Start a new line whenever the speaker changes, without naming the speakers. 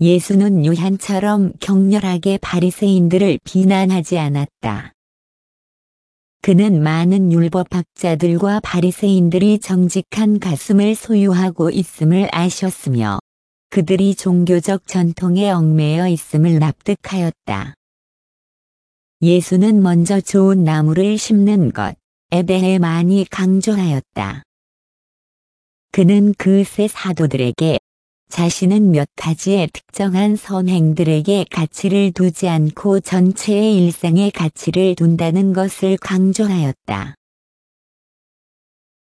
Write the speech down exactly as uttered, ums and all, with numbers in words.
예수는 요한처럼 격렬하게 바리새인들을 비난하지 않았다. 그는 많은 율법학자들과 바리새인들이 정직한 가슴을 소유하고 있음을 아셨으며 그들이 종교적 전통에 얽매여 있음을 납득하였다. 예수는 먼저 좋은 나무를 심는 것에 대해 많이 강조하였다. 그는 그 세 사도들에게 자신은 몇 가지의 특정한 선행들에게 가치를 두지 않고 전체의 일생에 가치를 둔다는 것을 강조하였다.